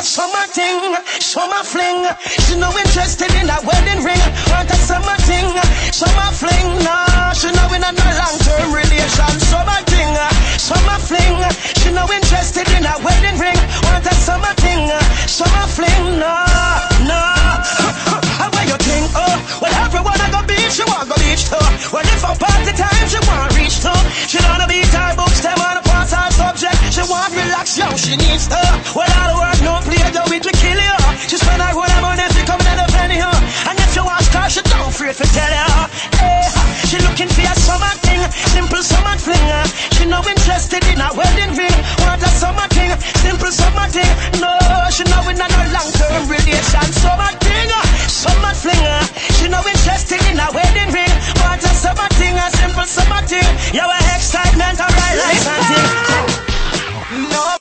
summer thing, summer fling. She no interested in a wedding ring. Want a summer thing, summer fling. Nah, she no in a no long-term relation. Summer thing, summer fling. She no interested in a wedding ring. Want a summer thing, summer fling. Nah, nah. Where you think? Oh, well everyone I go beach, she want go beach too. Well if a party time, she want reach too. She don't wanna beat her books, them wanna pass her subject. She want relax, yo, she needs to. Well all the work, no play, yo, it will kill you. She spend her whole money, she come in a penny, huh? And if you ask her, she don't afraid to tell you. Hey, she looking for a summer thing, simple summer fling. She no interested in a wedding ring. Want a summer thing, simple summer thing. No, she no in a no long-term relation. Summer thing, summer fling. She no interested in a wedding ring. Want a summer thing, a simple summer thing. Yeah,